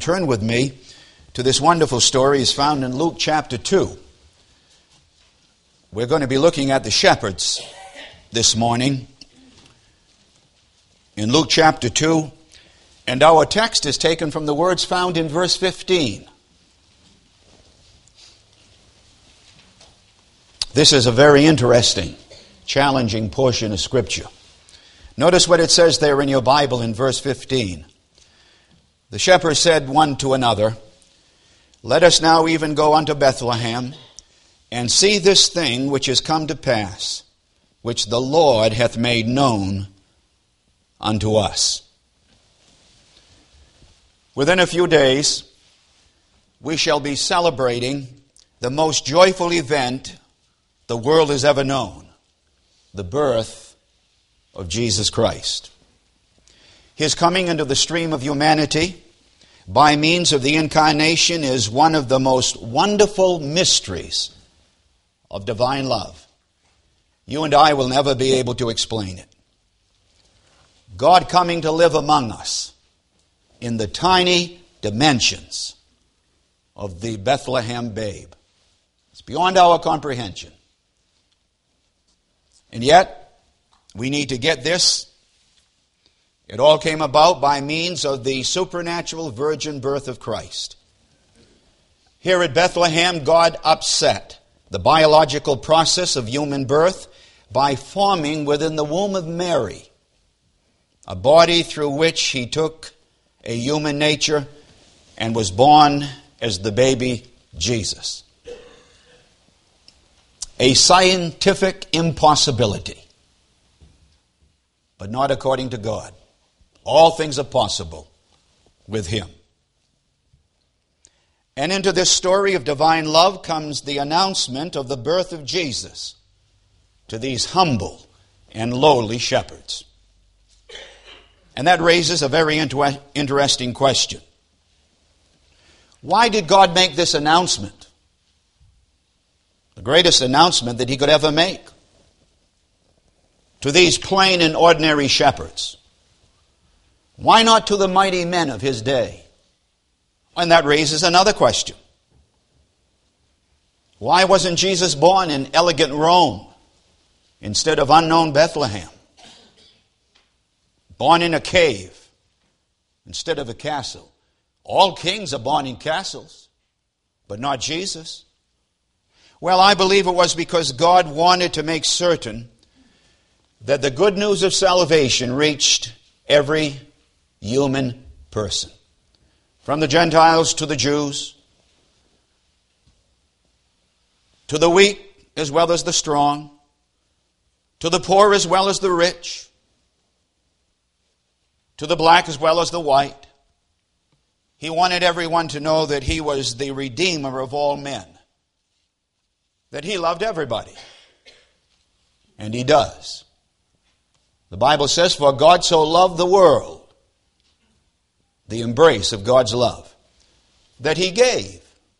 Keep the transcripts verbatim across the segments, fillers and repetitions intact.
turn with me to this wonderful story. It's found in Luke chapter two. We're going to be looking at the shepherds this morning in Luke chapter two, and our text is taken from the words found in verse fifteen. This is a very interesting, challenging portion of Scripture. Notice what it says there in your Bible in verse fifteen. The shepherds said one to another, "Let us now even go unto Bethlehem, and see this thing which is come to pass, which the Lord hath made known unto us." Within a few days, we shall be celebrating the most joyful event the world has ever known, the birth of Jesus Christ. His coming into the stream of humanity by means of the incarnation is one of the most wonderful mysteries of divine love. You and I will never be able to explain it. God coming to live among us in the tiny dimensions of the Bethlehem babe. It's beyond our comprehension. And yet, we need to get this. It all came about by means of the supernatural virgin birth of Christ. Here at Bethlehem, God upset the biological process of human birth by forming within the womb of Mary a body through which he took a human nature and was born as the baby Jesus. A scientific impossibility, but not according to God. All things are possible with Him. And into this story of divine love comes the announcement of the birth of Jesus to these humble and lowly shepherds. And that raises a very inter- interesting question. Why did God make this announcement? The greatest announcement that He could ever make to these plain and ordinary shepherds. Why not to the mighty men of His day? And that raises another question. Why wasn't Jesus born in elegant Rome instead of unknown Bethlehem? Born in a cave instead of a castle. All kings are born in castles, but not Jesus. Well, I believe it was because God wanted to make certain that the good news of salvation reached every human person. From the Gentiles to the Jews, to the weak as well as the strong, to the poor as well as the rich, to the black as well as the white. He wanted everyone to know that He was the Redeemer of all men, that He loved everybody. And He does. The Bible says, "For God so loved the world," the embrace of God's love, "that He gave."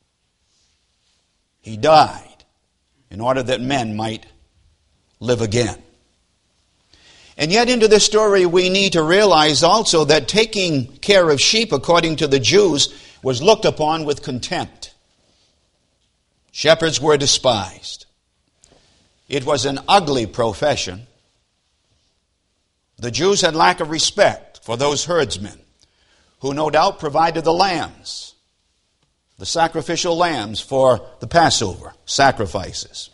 He died in order that men might live again. And yet into this story we need to realize also that taking care of sheep, according to the Jews, was looked upon with contempt. Shepherds were despised. It was an ugly profession. The Jews had lack of respect for those herdsmen who no doubt provided the lambs, the sacrificial lambs for the Passover sacrifices.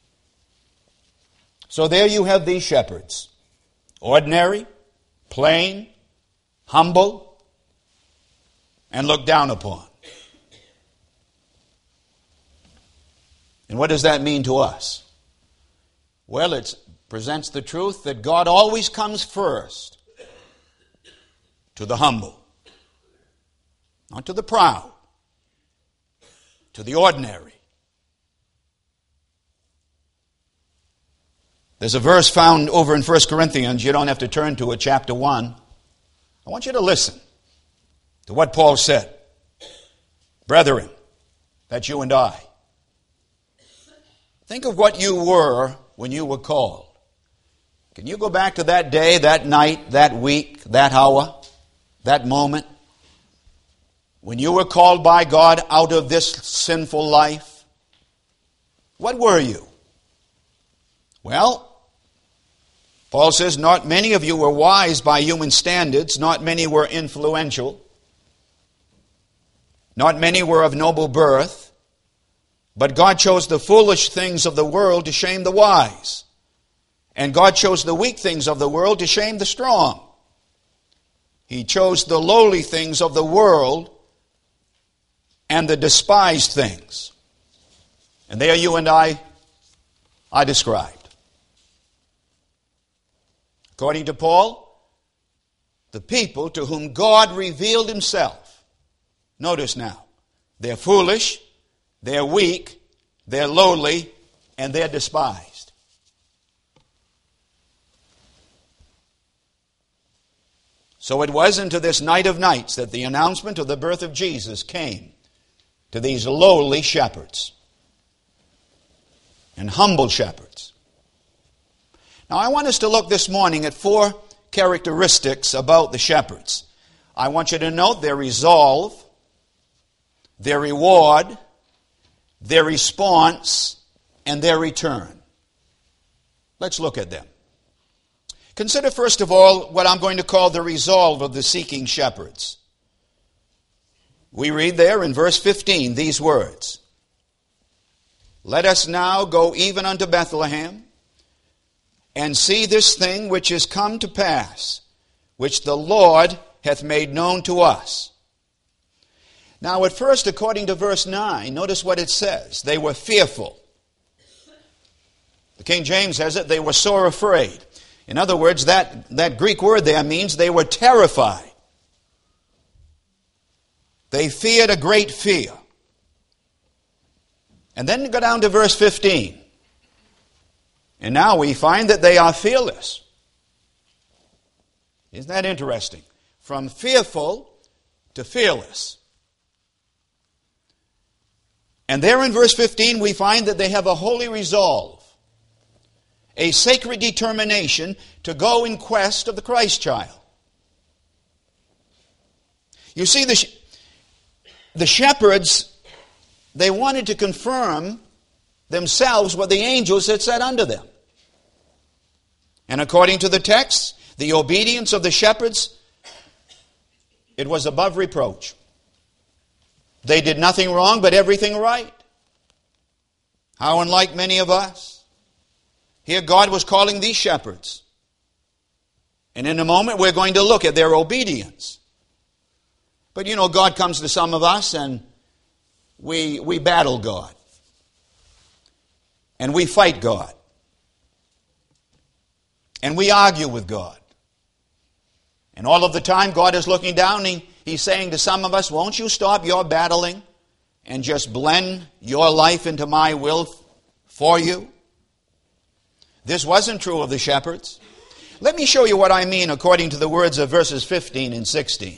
So there you have these shepherds. Ordinary, plain, humble, and looked down upon. And what does that mean to us? Well, it presents the truth that God always comes first to the humble, not to the proud, to the ordinary. There's a verse found over in First Corinthians. You don't have to turn to it, chapter one. I want you to listen to what Paul said. Brethren, that's you and I. Think of what you were when you were called. Can you go back to that day, that night, that week, that hour, that moment? when you were called by God out of this sinful life? What were you? Well, Paul says, not many of you were wise by human standards. Not many were influential. Not many were of noble birth. But God chose the foolish things of the world to shame the wise. And God chose the weak things of the world to shame the strong. He chose the lowly things of the world and the despised things. And there you and I are described. According to Paul, the people to whom God revealed himself. Notice now, they're foolish, they're weak, they're lowly, and they're despised. So it was into this night of nights that the announcement of the birth of Jesus came to these lowly shepherds and humble shepherds. Now I want us to look this morning at four characteristics about the shepherds. I want you to note their resolve, their reward, their response, and their return. Let's look at them. Consider first of all what I'm going to call the resolve of the seeking shepherds. We read there in verse fifteen these words, "Let us now go even unto Bethlehem, and see this thing which is come to pass, which the Lord hath made known to us." Now at first, according to verse nine, notice what it says. They were fearful. The King James says it, they were sore afraid. In other words, that, that Greek word there means they were terrified. They feared a great fear. And then go down to verse fifteen. And now we find that they are fearless. Isn't that interesting? From fearful to fearless. And there in verse fifteen we find that they have a holy resolve, a sacred determination to go in quest of the Christ child. You see, the, the shepherds, they wanted to confirm themselves what the angels had said unto them. And according to the text, the obedience of the shepherds, it was above reproach. They did nothing wrong but everything right. How unlike many of us. Here God was calling these shepherds. And in a moment we're going to look at their obedience. But you know, God comes to some of us and we, we battle God. And we fight God. And we argue with God. And all of the time God is looking down and He's saying to some of us, won't you stop your battling and just blend your life into my will for you? This wasn't true of the shepherds. Let me show you what I mean according to the words of verses fifteen and sixteen.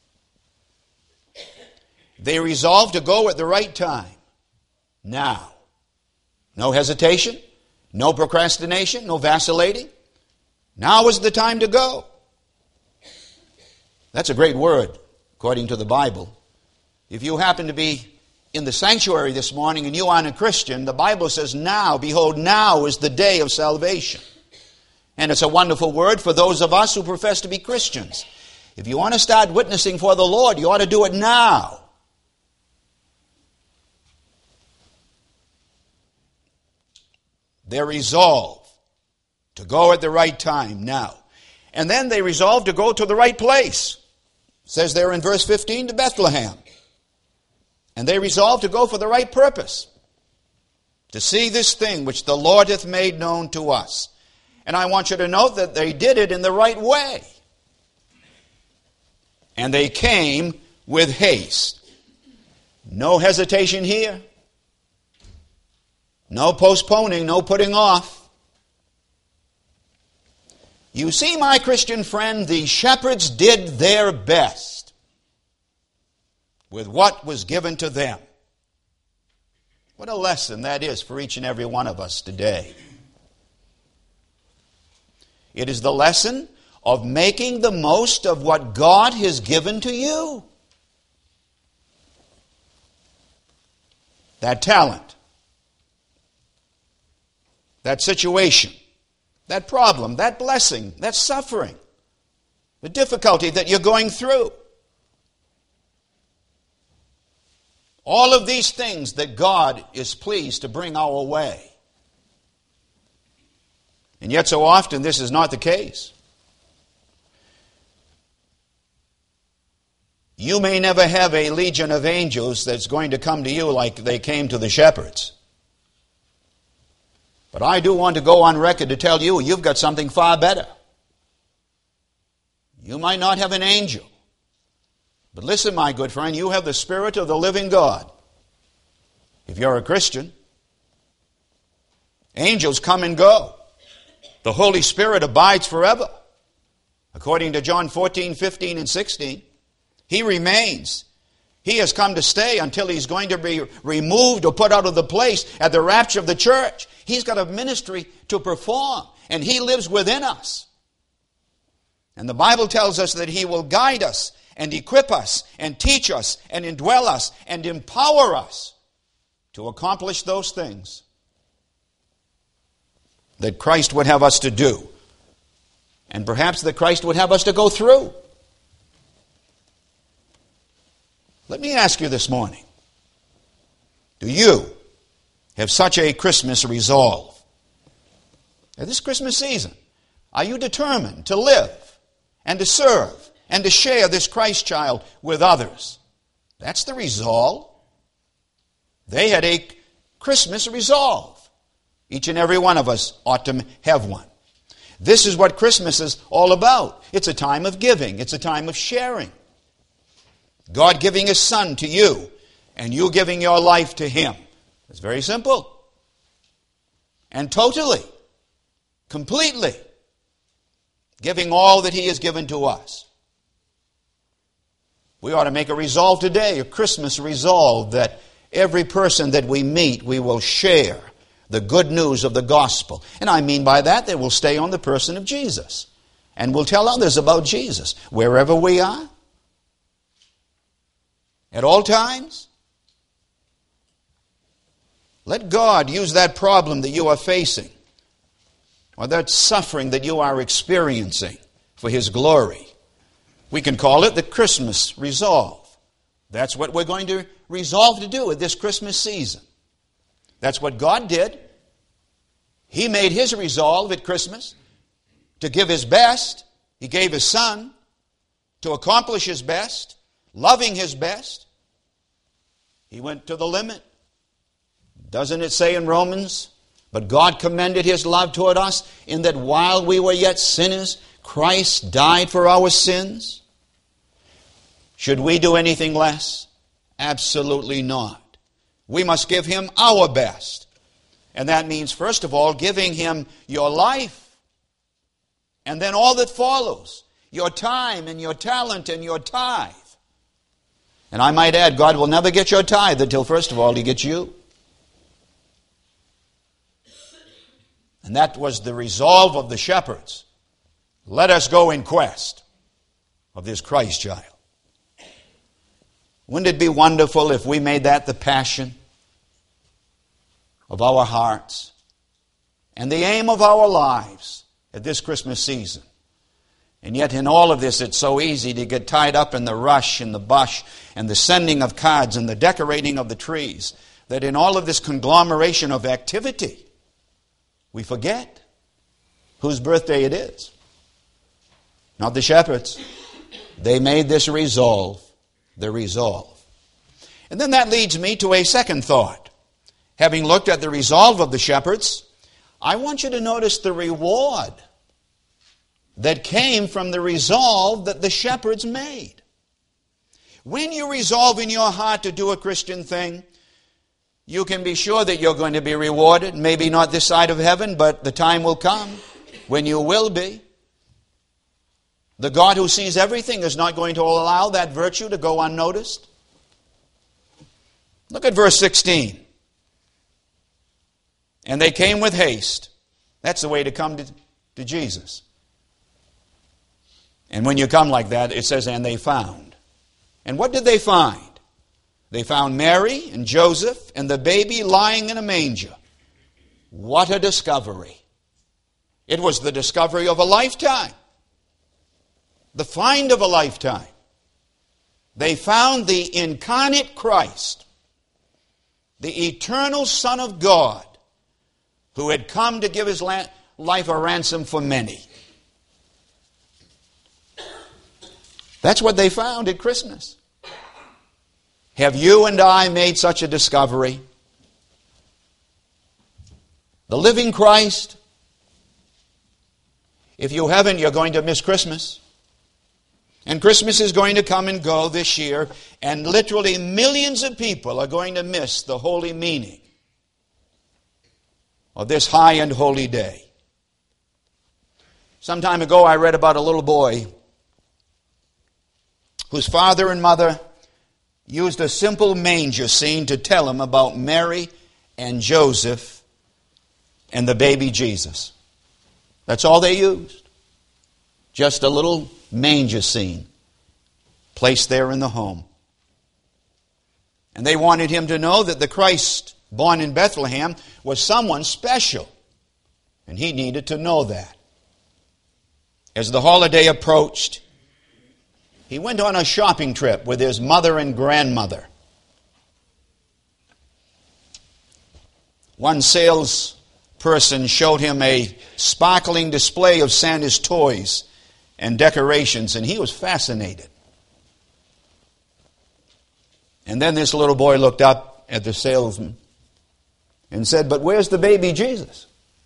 They resolved to go at the right time. Now. No hesitation, no procrastination, no vacillating. Now is the time to go. That's a great word, according to the Bible. If you happen to be in the sanctuary this morning and you aren't a Christian, the Bible says, now, behold, now is the day of salvation. And it's a wonderful word for those of us who profess to be Christians. If you want to start witnessing for the Lord, you ought to do it now. Their resolve to go at the right time now. And then they resolved to go to the right place. It says there in verse fifteen, to Bethlehem. And they resolved to go for the right purpose. To see this thing which the Lord hath made known to us. And I want you to note that they did it in the right way. And they came with haste. No hesitation here. No postponing, no putting off. You see, my Christian friend, the shepherds did their best with what was given to them. What a lesson that is for each and every one of us today. It is the lesson of making the most of what God has given to you. that talent, that situation, that problem, that blessing, that suffering, the difficulty that you're going through. All of these things that God is pleased to bring our way. And yet so often this is not the case. You may never have a legion of angels that's going to come to you like they came to the shepherds. But I do want to go on record to tell you, you've got something far better. You might not have an angel. But listen, my good friend, you have the Spirit of the living God. If you're a Christian, angels come and go. The Holy Spirit abides forever. According to John fourteen, fifteen, and sixteen, He remains. He has come to stay until He's going to be removed or put out of the place at the rapture of the church. He's got a ministry to perform, and He lives within us. And the Bible tells us that He will guide us and equip us and teach us and indwell us and empower us to accomplish those things that Christ would have us to do, and perhaps that Christ would have us to go through. Let me ask you this morning, do you have such a Christmas resolve? At this Christmas season, are you determined to live and to serve and to share this Christ child with others? That's the resolve. They had a Christmas resolve. Each and every one of us ought to have one. This is what Christmas is all about. It's a time of giving. It's a time of sharing. God giving His Son to you, and you giving your life to Him. It's very simple. And totally, completely, giving all that He has given to us. We ought to make a resolve today, a Christmas resolve, that every person that we meet, we will share the good news of the gospel. And I mean by that, that we'll stay on the person of Jesus. And we'll tell others about Jesus wherever we are, at all times. Let God use that problem that you are facing, or that suffering that you are experiencing, for His glory. We can call it the Christmas resolve. That's what we're going to resolve to do at this Christmas season. That's what God did. He made His resolve at Christmas to give His best. He gave His Son to accomplish His best, loving His best. He went to the limit. Doesn't it say in Romans, but God commended His love toward us in that while we were yet sinners, Christ died for our sins? Should we do anything less? Absolutely not. We must give Him our best. And that means, first of all, giving Him your life. And then all that follows, your time and your talent and your tithe. And I might add, God will never get your tithe until, first of all, He gets you. And that was the resolve of the shepherds. Let us go in quest of this Christ child. Wouldn't it be wonderful if we made that the passion of our hearts and the aim of our lives at this Christmas season? And yet in all of this, it's so easy to get tied up in the rush and the bush and the sending of cards and the decorating of the trees, that in all of this conglomeration of activity, we forget whose birthday it is. Not the shepherds. They made this resolve their resolve. And then that leads me to a second thought. Having looked at the resolve of the shepherds, I want you to notice the reward that came from the resolve that the shepherds made. When you resolve in your heart to do a Christian thing, you can be sure that you're going to be rewarded. Maybe not this side of heaven, but the time will come when you will be. The God who sees everything is not going to allow that virtue to go unnoticed. Look at verse sixteen. And they came with haste. That's the way to come to, to Jesus. And when you come like that, it says, and they found. And what did they find? They found Mary and Joseph and the baby lying in a manger. What a discovery. It was the discovery of a lifetime. The find of a lifetime. They found the incarnate Christ, the eternal Son of God, who had come to give his life a ransom for many. That's what they found at Christmas. Have you and I made such a discovery? The living Christ. If you haven't, you're going to miss Christmas. And Christmas is going to come and go this year, and literally millions of people are going to miss the holy meaning of this high and holy day. Some time ago I read about a little boy whose father and mother used a simple manger scene to tell him about Mary and Joseph and the baby Jesus. That's all they used. Just a little manger scene placed there in the home. And they wanted him to know that the Christ born in Bethlehem was someone special. And he needed to know that. As the holiday approached, he went on a shopping trip with his mother and grandmother. One salesperson showed him a sparkling display of Santa's toys and decorations, and he was fascinated. And then this little boy looked up at the salesman and said, "But where's the baby Jesus?"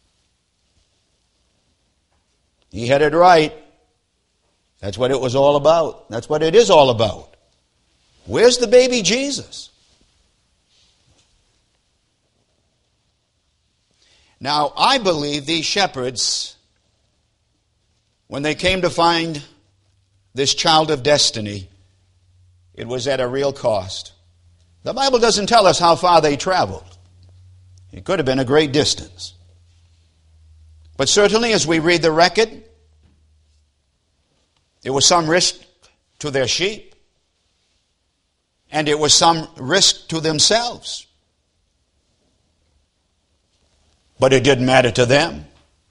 He had it right. That's what it was all about. That's what it is all about. Where's the baby Jesus? Now, I believe these shepherds, when they came to find this child of destiny, it was at a real cost. The Bible doesn't tell us how far they traveled. It could have been a great distance. But certainly, as we read the record, it was some risk to their sheep, and it was some risk to themselves. But it didn't matter to them.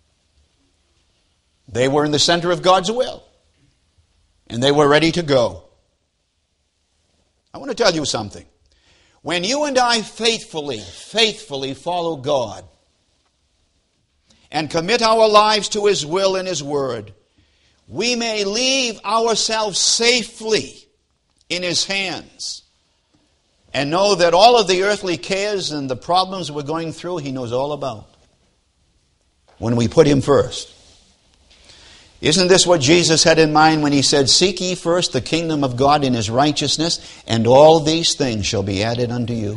They were in the center of God's will, and they were ready to go. I want to tell you something. When you and I faithfully, faithfully follow God and commit our lives to His will and His word, we may leave ourselves safely in His hands and know that all of the earthly cares and the problems we're going through, He knows all about when we put Him first. Isn't this what Jesus had in mind when He said, "Seek ye first the kingdom of God and His righteousness, and all these things shall be added unto you"?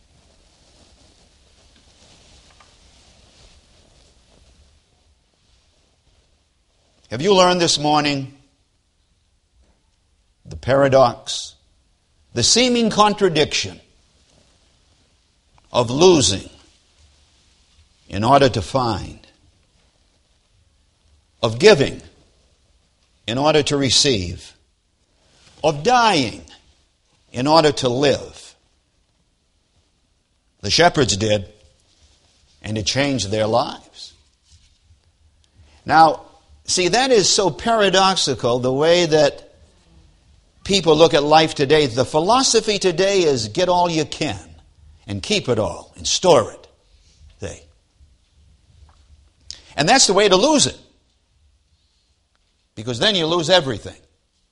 Have you learned this morning the paradox, the seeming contradiction of losing in order to find, of giving in order to receive, of dying in order to live? The shepherds did, and it changed their lives. Now, see, that is so paradoxical, the way that people look at life today. The philosophy today is get all you can and keep it all and store it. See? And that's the way to lose it, because then you lose everything.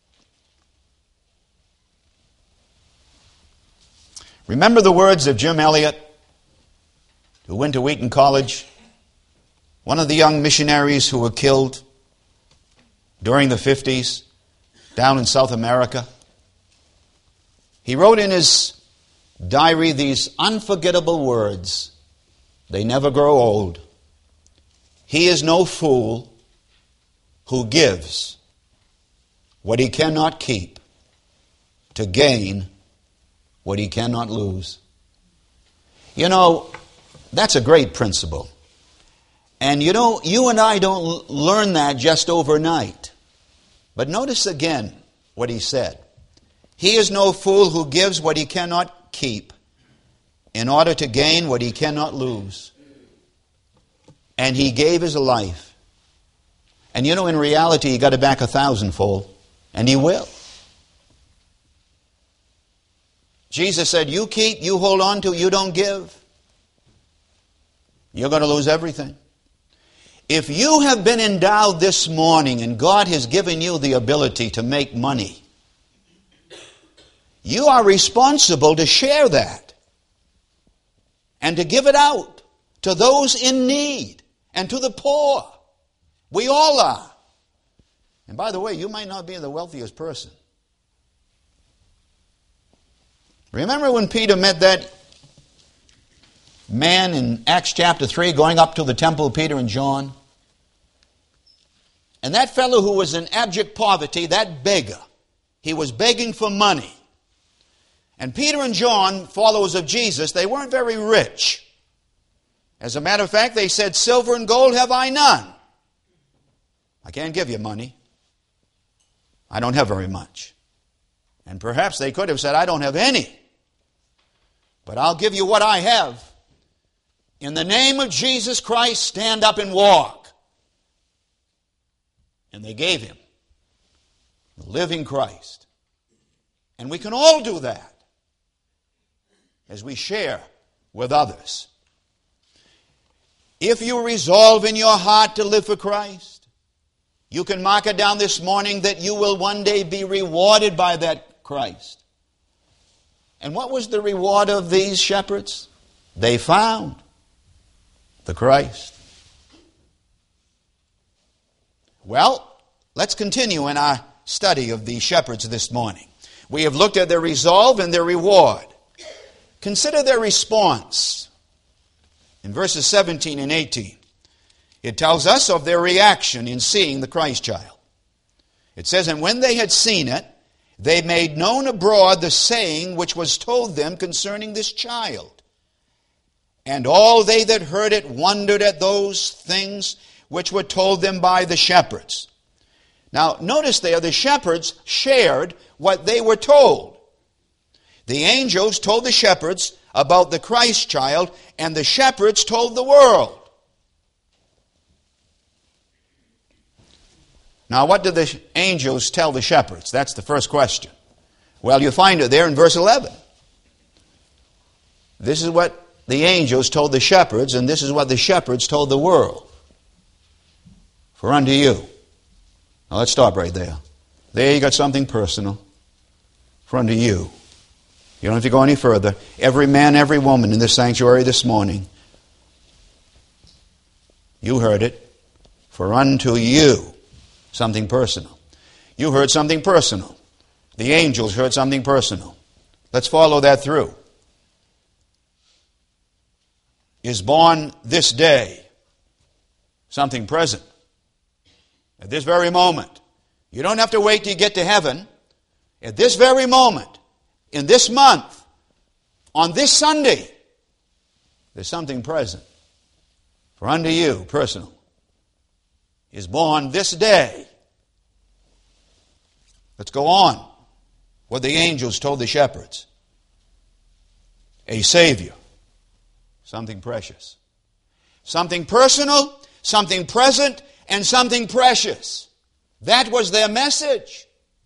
Remember the words of Jim Elliot, who went to Wheaton College, one of the young missionaries who were killed during the fifties down in South America. He wrote in his diary these unforgettable words. They never grow old. "He is no fool who gives what he cannot keep to gain what he cannot lose." You know, that's a great principle. And you know, you and I don't learn that just overnight. But notice again what he said. "He is no fool who gives what he cannot keep in order to gain what he cannot lose. And he gave his life. And you know, in reality, he got it back a thousandfold. And he will. Jesus said, you keep, you hold on to, you don't give, you're going to lose everything. If you have been endowed this morning and God has given you the ability to make money, you are responsible to share that and to give it out to those in need and to the poor. We all are. And by the way, you might not be the wealthiest person. Remember when Peter met that man in Acts chapter three going up to the temple, Peter and John? And that fellow who was in abject poverty, that beggar, he was begging for money. And Peter and John, followers of Jesus, they weren't very rich. As a matter of fact, they said, silver and gold have I none. I can't give you money. I don't have very much. And perhaps they could have said, I don't have any. But I'll give you what I have. In the name of Jesus Christ, stand up and walk. And they gave him the living Christ. And we can all do that as we share with others. If you resolve in your heart to live for Christ, you can mark it down this morning that you will one day be rewarded by that Christ. And what was the reward of these shepherds? They found the Christ. Well, let's continue in our study of the shepherds this morning. We have looked at their resolve and their reward. Consider their response. In verses seventeen and eighteen, it tells us of their reaction in seeing the Christ child. It says, and when they had seen it, they made known abroad the saying which was told them concerning this child. And all they that heard it wondered at those things which were told them by the shepherds. Now, notice there, the shepherds shared what they were told. The angels told the shepherds about the Christ child, and the shepherds told the world. Now, what did the angels tell the shepherds? That's the first question. Well, you find it there in verse eleven. This is what the angels told the shepherds, and this is what the shepherds told the world. For unto you. Now, let's stop right there. There you got something personal. For unto you. You don't have to go any further. Every man, every woman in this sanctuary this morning, you heard it. For unto you. Something personal. You heard something personal. The angels heard something personal. Let's follow that through. Is born this day something present. At this very moment. You don't have to wait till you get to heaven. At this very moment, in this month, on this Sunday, there's something present. For unto you, personal, is born this day. Let's go on. What the angels told the shepherds. A Savior. Something precious. Something personal, something present, and something precious. That was their message.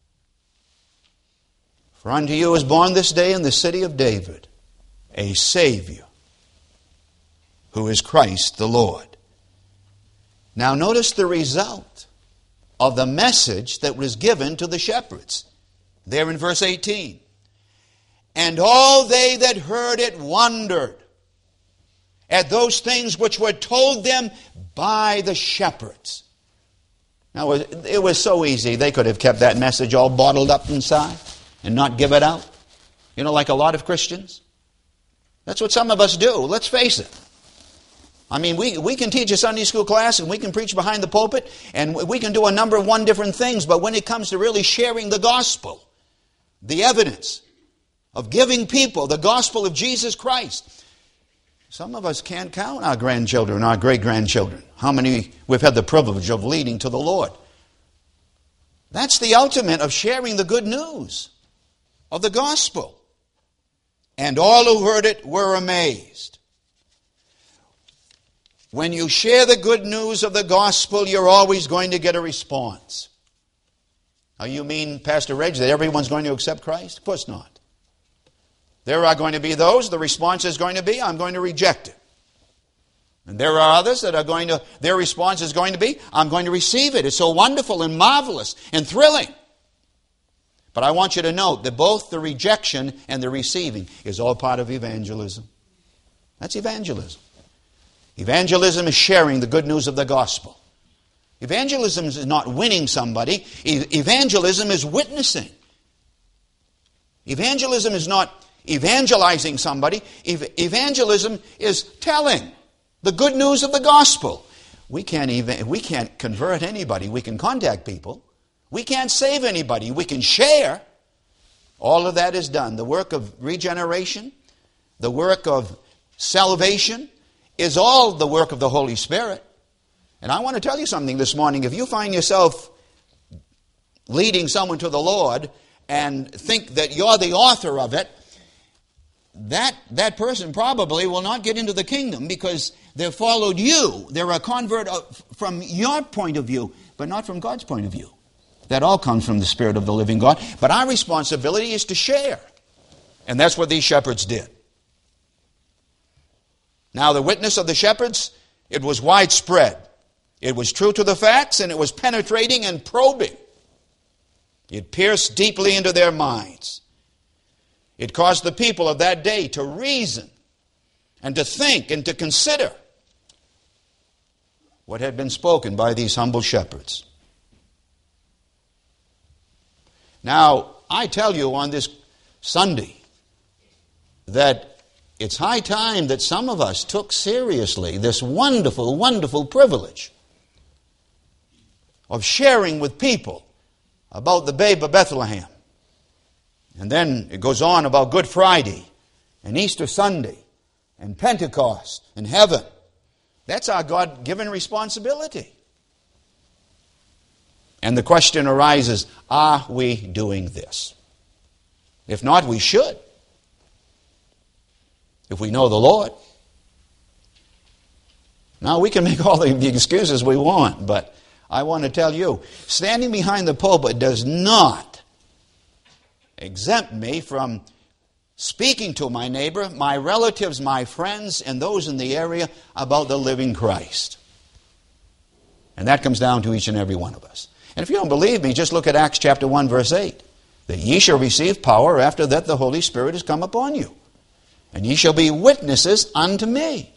For unto you is born this day in the city of David a Savior, who is Christ the Lord. Now notice the result of the message that was given to the shepherds. There in verse eighteen. And all they that heard it wondered at those things which were told them by the shepherds. Now it was so easy. They could have kept that message all bottled up inside and not give it out. You know, like a lot of Christians. That's what some of us do. Let's face it. I mean, we, we can teach a Sunday school class and we can preach behind the pulpit and we can do a number of one different things, but when it comes to really sharing the gospel, the evidence of giving people the gospel of Jesus Christ, some of us can't count our grandchildren, our great-grandchildren, how many we've had the privilege of leading to the Lord. That's the ultimate of sharing the good news of the gospel. And all who heard it were amazed. When you share the good news of the gospel, you're always going to get a response. Now, you mean, Pastor Reg, that everyone's going to accept Christ? Of course not. There are going to be those, the response is going to be, I'm going to reject it. And there are others that are going to, their response is going to be, I'm going to receive it. It's so wonderful and marvelous and thrilling. But I want you to note that both the rejection and the receiving is all part of evangelism. That's evangelism. Evangelism is sharing the good news of the gospel. Evangelism is not winning somebody. E- evangelism is witnessing. Evangelism is not evangelizing somebody. Ev- evangelism is telling the good news of the gospel. We can't even, we can't convert anybody. We can contact people. We can't save anybody. We can share. All of that is done. The work of regeneration, the work of salvation, is all the work of the Holy Spirit. And I want to tell you something this morning. If you find yourself leading someone to the Lord and think that you're the author of it, that, that person probably will not get into the kingdom because they've followed you. They're a convert from your point of view, but not from God's point of view. That all comes from the Spirit of the living God. But our responsibility is to share. And that's what these shepherds did. Now, the witness of the shepherds, it was widespread. It was true to the facts, and it was penetrating and probing. It pierced deeply into their minds. It caused the people of that day to reason and to think and to consider what had been spoken by these humble shepherds. Now, I tell you on this Sunday that it's high time that some of us took seriously this wonderful, wonderful privilege of sharing with people about the babe of Bethlehem. And then it goes on about Good Friday and Easter Sunday and Pentecost and heaven. That's our God-given responsibility. And the question arises, are we doing this? If not, we should. If we know the Lord. Now, we can make all the excuses we want, but I want to tell you, standing behind the pulpit does not exempt me from speaking to my neighbor, my relatives, my friends, and those in the area about the living Christ. And that comes down to each and every one of us. And if you don't believe me, just look at Acts chapter one, verse eight. That ye shall receive power after that the Holy Spirit is come upon you. And ye shall be witnesses unto me.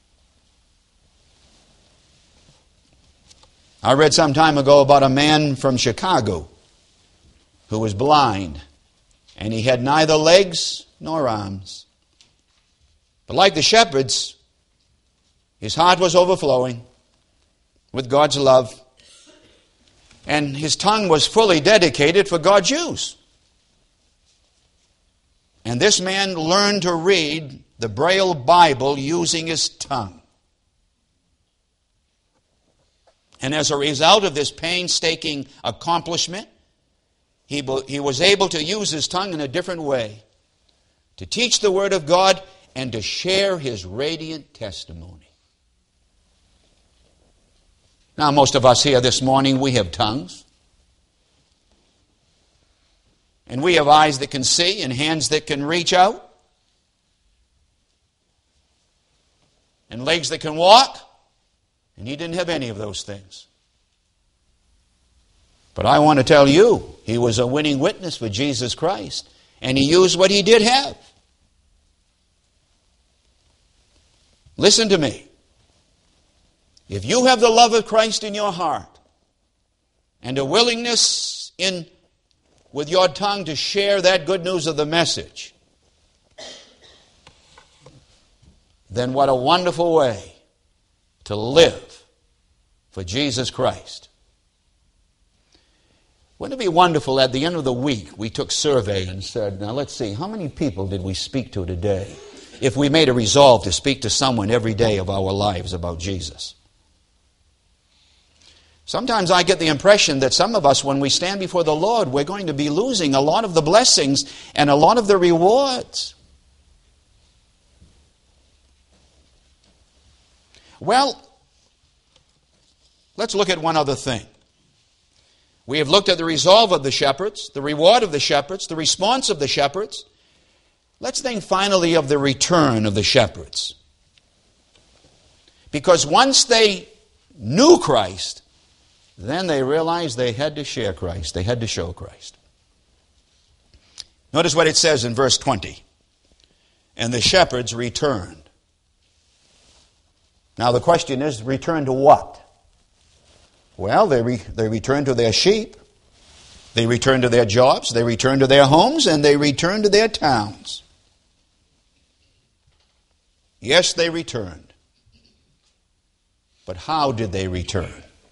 I read some time ago about a man from Chicago who was blind. And he had neither legs nor arms. But like the shepherds, his heart was overflowing with God's love. And his tongue was fully dedicated for God's use. And this man learned to read the Braille Bible using his tongue. And as a result of this painstaking accomplishment, he, he was able to use his tongue in a different way, to teach the Word of God and to share his radiant testimony. Now, most of us here this morning, we have tongues. And we have eyes that can see and hands that can reach out. And legs that can walk. And he didn't have any of those things. But I want to tell you, he was a winning witness for Jesus Christ. And he used what he did have. Listen to me. If you have the love of Christ in your heart and a willingness in with your tongue to share that good news of the message, then what a wonderful way to live for Jesus Christ. Wouldn't it be wonderful at the end of the week we took survey and said, now let's see, how many people did we speak to today? If we made a resolve to speak to someone every day of our lives about Jesus. Sometimes I get the impression that some of us, when we stand before the Lord, we're going to be losing a lot of the blessings and a lot of the rewards. Well, let's look at one other thing. We have looked at the resolve of the shepherds, the reward of the shepherds, the response of the shepherds. Let's think finally of the return of the shepherds. Because once they knew Christ, then they realized they had to share Christ. They had to show Christ. Notice what it says in verse twenty. And the shepherds returned. Now the question is, return to what? Well, they, re- they return to their sheep. They return to their jobs. They return to their homes. And they return to their towns. Yes, they returned. But how did they return?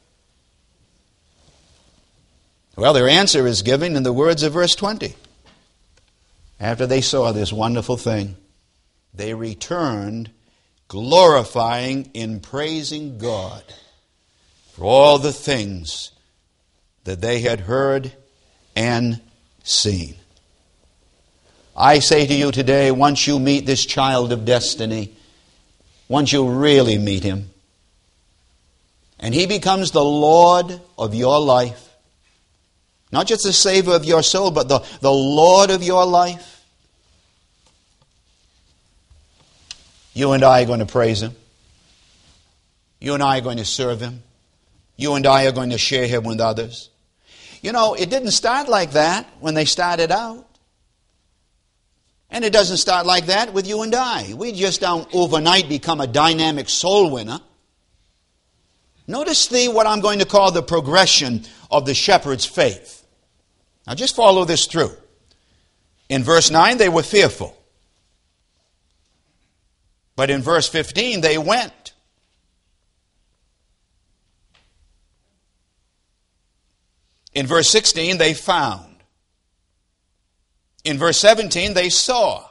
Well, their answer is given in the words of verse twenty. After they saw this wonderful thing, they returned glorifying and praising God for all the things that they had heard and seen. I say to you today, once you meet this child of destiny, once you really meet him, and he becomes the Lord of your life, not just the Savior of your soul, but the, the Lord of your life, you and I are going to praise him. You and I are going to serve him. You and I are going to share him with others. You know, it didn't start like that when they started out. And it doesn't start like that with you and I. We just don't overnight become a dynamic soul winner. Notice the what I'm going to call the progression of the shepherd's faith. Now just follow this through. In verse nine, they were fearful. But in verse fifteen, they went. In verse sixteen, they found. In verse seventeen, they saw.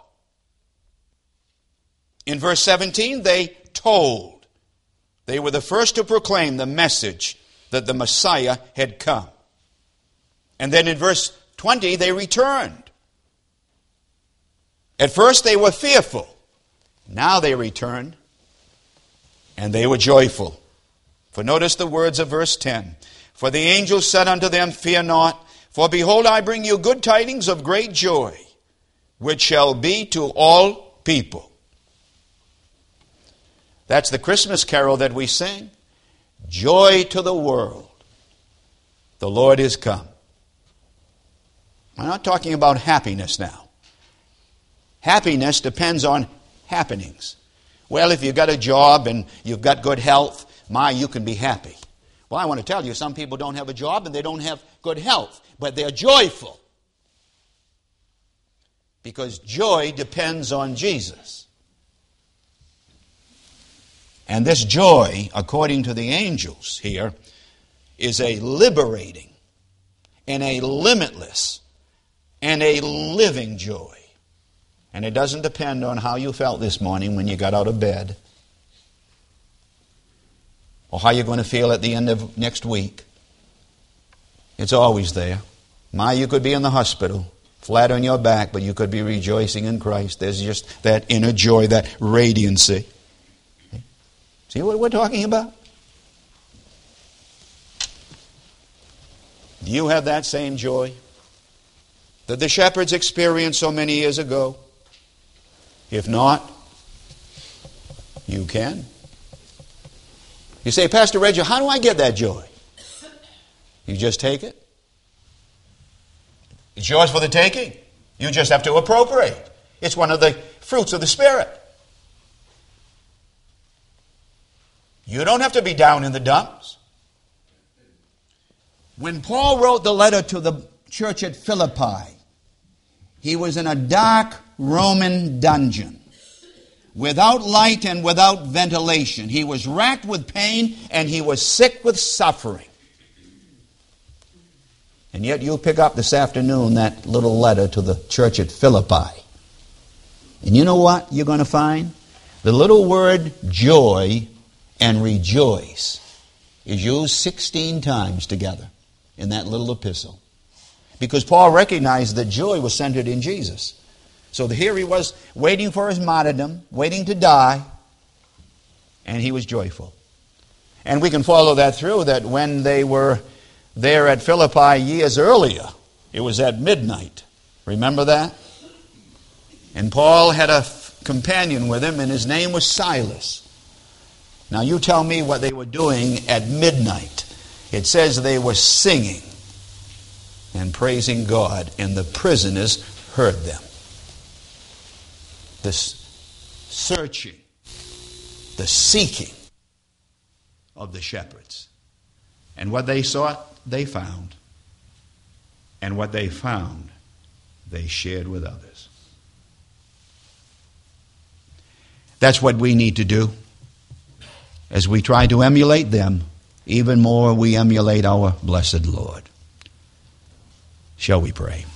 In verse seventeen, they told. They were the first to proclaim the message that the Messiah had come. And then in verse twenty, they returned. At first they were fearful. Now they returned, and they were joyful. For notice the words of verse ten. For the angel said unto them, Fear not, for behold, I bring you good tidings of great joy, which shall be to all people. That's the Christmas carol that we sing. Joy to the world. The Lord is come. I'm not talking about happiness now. Happiness depends on happenings. Well, if you've got a job and you've got good health, my, you can be happy. Well, I want to tell you, some people don't have a job and they don't have good health, but they're joyful. Because joy depends on Jesus. And this joy, according to the angels here, is a liberating and a limitless and a living joy. And it doesn't depend on how you felt this morning when you got out of bed, or how you're going to feel at the end of next week. It's always there. My, you could be in the hospital, flat on your back, but you could be rejoicing in Christ. There's just that inner joy, that radiancy. See what we're talking about? Do you have that same joy that the shepherds experienced so many years ago? If not, you can. You say, Pastor Reggie, how do I get that joy? You just take it. It's yours for the taking. You just have to appropriate. It's one of the fruits of the Spirit. You don't have to be down in the dumps. When Paul wrote the letter to the church at Philippi, he was in a dark Roman dungeon, without light and without ventilation. He was racked with pain and he was sick with suffering. And yet you pick up this afternoon that little letter to the church at Philippi. And you know what you're going to find? The little word joy and rejoice is used sixteen times together in that little epistle. Because Paul recognized that joy was centered in Jesus. So here he was waiting for his martyrdom, waiting to die. and he was joyful. And we can follow that through, that when they were there at Philippi years earlier, it was at midnight. Remember that? And Paul had a companion with him, and his name was Silas. Now you tell me what they were doing at midnight. It says they were singing and praising God, and the prisoners heard them. This searching, the seeking of the shepherds. And what they sought, they found. And what they found, they shared with others. That's what we need to do. As we try to emulate them, even more we emulate our blessed Lord. Shall we pray?